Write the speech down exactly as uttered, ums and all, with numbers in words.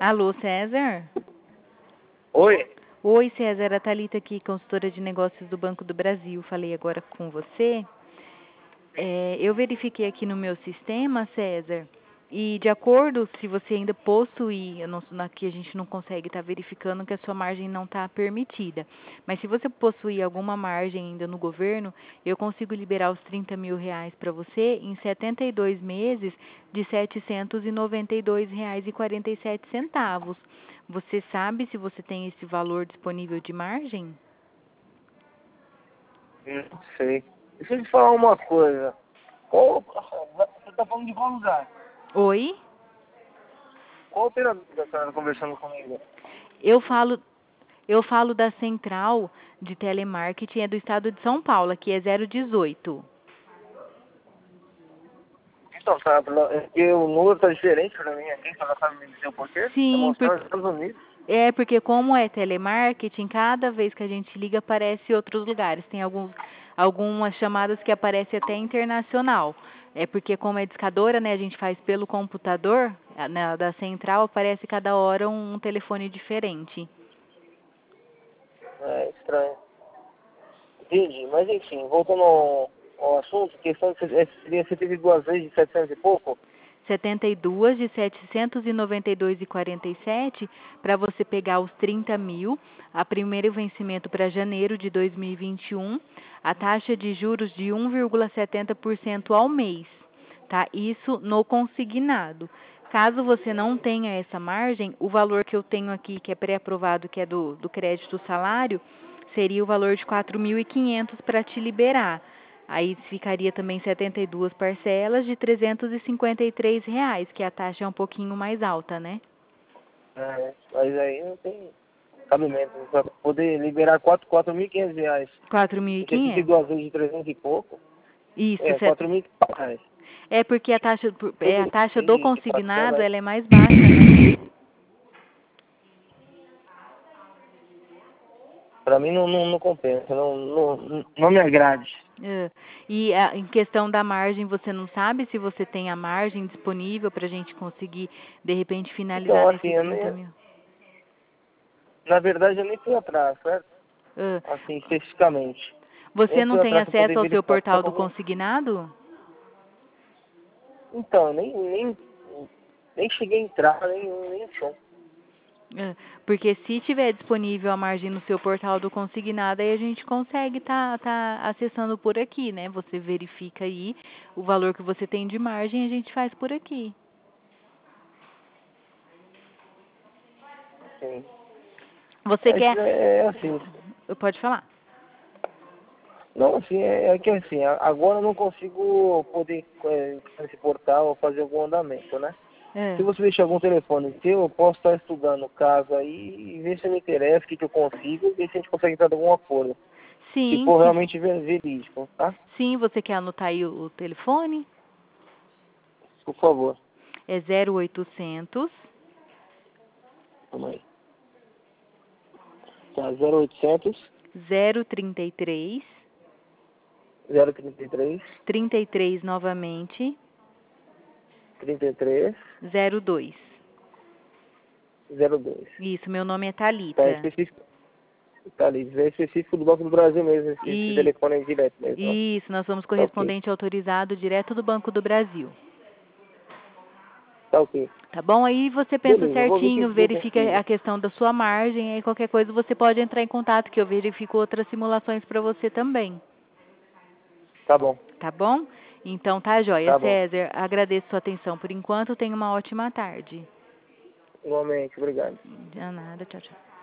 Alô, César? Oi? Oi, César, a Thalita aqui, consultora de negócios do Banco do Brasil. Falei agora com você. É, eu verifiquei aqui no meu sistema, César, e de acordo, se você ainda possui, eu não, aqui a gente não consegue estar verificando que a sua margem não está permitida, mas se você possuir alguma margem ainda no governo, eu consigo liberar os trinta mil reais para você em setenta e dois meses de setecentos e noventa e dois reais e quarenta e sete centavos. Você sabe se você tem esse valor disponível de margem? Não sei. Deixa eu te falar uma coisa. Qual, você tá falando de qual lugar? Oi? Qual operador que a senhora tá conversando comigo? Eu falo, eu falo da central de telemarketing, é do estado de São Paulo, aqui é zero dezoito. Então, tá, é que o número tá diferente pra mim aqui, a senhora sabe me dizer o porquê? Tá Sim, mostrando porque, nos Estados Unidos. é porque como é telemarketing, cada vez que a gente liga aparece outros lugares. Tem alguns, algumas chamadas que aparecem até internacional. É porque como é discadora, né, a gente faz pelo computador, na da central aparece cada hora um, um telefone diferente. É estranho. Entendi, mas enfim, voltando ao, ao assunto, questão de ser- seria setenta e duas vezes de setecentos e pouco? setenta e duas de setecentos e noventa e dois e quarenta e sete para você pegar os trinta mil, a primeiro vencimento para janeiro de dois mil e vinte e um, a taxa de juros de um vírgula setenta por cento ao mês, tá? Isso no consignado. Caso você não tenha essa margem, o valor que eu tenho aqui, que é pré-aprovado, que é do, do crédito salário, seria o valor de quatro mil e quinhentos para te liberar. Aí ficaria também setenta e duas parcelas de trezentos e cinquenta e três reais, que a taxa é um pouquinho mais alta, né? É, mas aí não tem cabimento. Pra poder liberar quatro mil e quinhentos reais quatro mil e e setenta e quinhentos? duas vezes de trezentos e pouco, Isso, é, set- quatro mil e quinhentos reais. é porque a taxa, é, a Tudo taxa do de, de consignado parcela, ela é mais baixa, né? pra mim não, não, não compensa, não, não, não me agrade. É. E a, em questão da margem, você não sabe se você tem a margem disponível para a gente conseguir, de repente, finalizar Então, assim, nesses eu trinta nem, mil? na verdade eu nem fui atrás, certo? É. Assim, especificamente. Nem Você não fui tem atrás pra poder acesso ao seu verificar só portal do como... consignado? Então, nem, nem, nem cheguei a entrar, nem, nem chão. É, porque se tiver disponível a margem no seu portal do consignado, aí a gente consegue tá, tá acessando por aqui, né? Você verifica aí o valor que você tem de margem e a gente faz por aqui. Assim. Você Mas quer... é, é assim, Pode falar. não, assim, é, é que assim, a- agora eu não consigo poder é, nesse portal fazer algum andamento, né? É. Se você deixar algum telefone seu, eu posso estar estudando o caso aí e ver se me interessa, o que, que eu consigo, e ver se a gente consegue entrar em algum acordo. Se Sim, for sim. realmente ver- verídico, tá? Sim, você quer anotar aí o, o telefone? Por favor. É zero oitocentos, Calma aí. Tá, zero oitocentos, zero trinta e três, zero trinta e três, trinta e três novamente, trinta e três, zero dois. zero dois. Isso, meu nome é Tá, Thalita. específico, tá ali, é específico do Banco do Brasil mesmo, esse, esse E telefone aí direto mesmo, ó. isso, nós somos Tá ok. correspondente autorizado direto do Banco do Brasil. Tá ok. Tá bom? Aí você pensa Beleza, eu vou ver que certinho, ver o que verifica consigo. a questão da sua margem, aí qualquer coisa você pode entrar em contato que eu verifico outras simulações para você também. Tá bom, Tá bom? Então tá joia. tá bom. César, agradeço sua atenção por enquanto. Tenha uma ótima tarde. Igualmente, obrigado. De nada, tchau, tchau.